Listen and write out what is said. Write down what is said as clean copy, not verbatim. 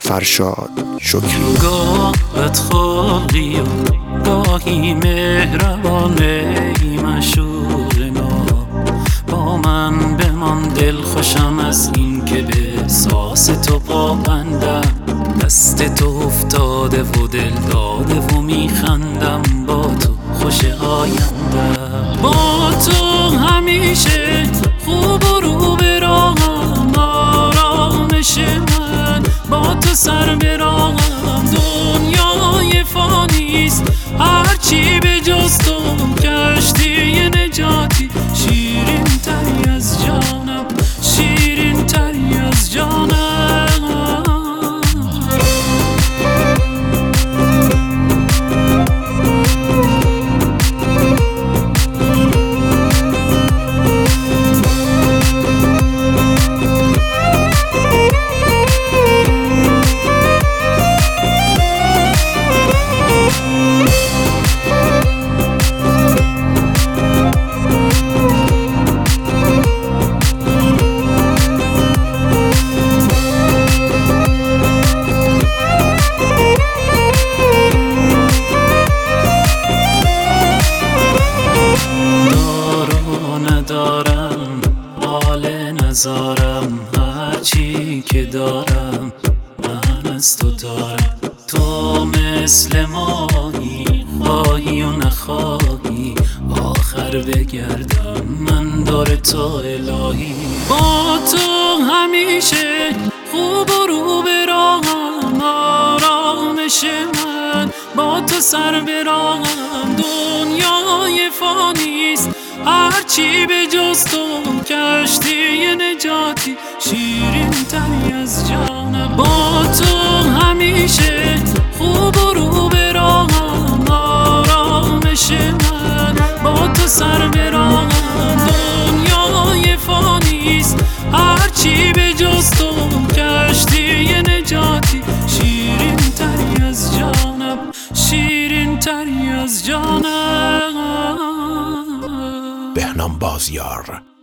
فرشاد شکری. گاه بدخواهی و گاهی مهربانه ای مشوق ما، با من بمان دل خوشم از این که به احساس تو پابندم، دست تو افتاده و دل داده و میخندم، با تو خوش آیندم، با تو همیشه خوب و رو به راهم، آرامش من با تو سر به راهم، دنیای فانیست هرچی به جز تو، کشتی نجاتی شیرین تری از جانم، شیرین تری از جانم. ندارم حال نزارم، هرچی که دارم من از تو دارم، تو مثل ماهی خواهی و نخواهی آخر بگردم من دور تو الهی، با تو همیشه خوب و رو به راهم، آرامش من با تو سر به راهم، دنیای فانیست هرچی به جز تو، کشتی نجاتی شیرین تری از جانم، با تو همیشه خوب و رو به راهم، آرامش من با تو سر به راهم، دنیای فانیست هرچی به جز تو، کشتی نجاتی شیرین تری از جانم، شیرین تری از جانم. بهنام بازیار.